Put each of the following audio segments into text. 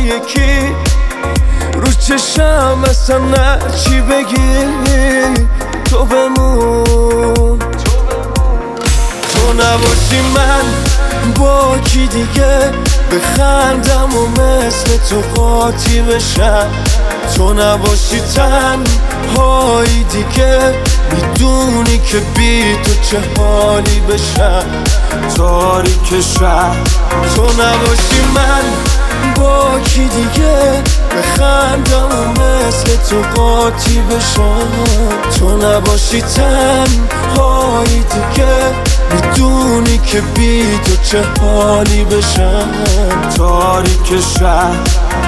یکی رو چشم اصلا نرچی بگی تو بمون. تو نباشی من با کی دیگه بخندم و مثل تو قاطی بشم. تو نباشی تنهایی دیگه میدونی که بی تو چه حالی بشم. تاریک شب تو نباشی من با کی دیگه بخندم و مثل تو قاطی بشم. تو نباشی تنهایی دیگه میدونی که بی تو چه حالی بشم. تاریک شب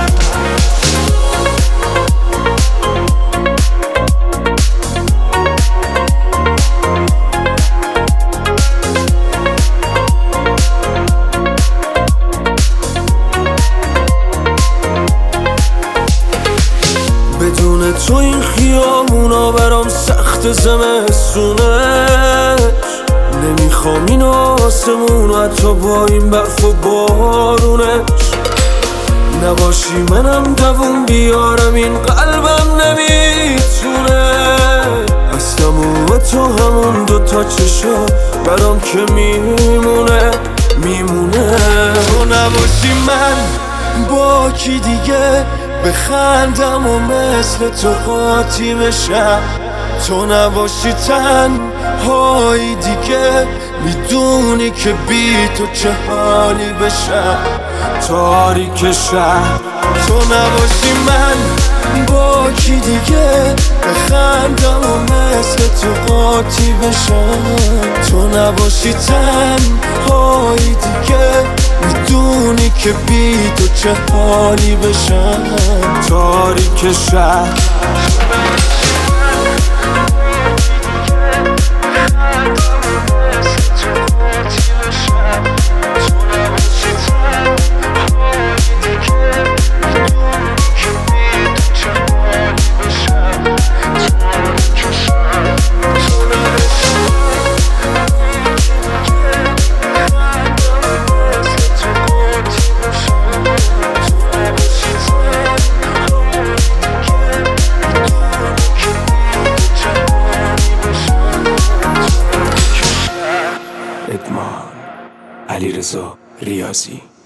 بدون تو این خیابونا برام سخت زمستونش. نمیخوام این آسمون حتی با این برف و بارونش. نباشی منم دووم بیارم این قلبم نمیتونه. از تموم تو همون دوتا چشا برام که میمونه. تو نباشی من با کی دیگه بخندم و مثل تو قاطی بشم. تو نباشی تنهایی دیگه میدونی که بی تو چه حالی بشم. تاریک شب تو نباشی من با کی دیگه بخندم و مثل تو قاطی بشم. تو نباشی تنهایی دیگه میدونی که بی تو چه حالی بشم. تاریک شب ادمان علیرضا ریاضی.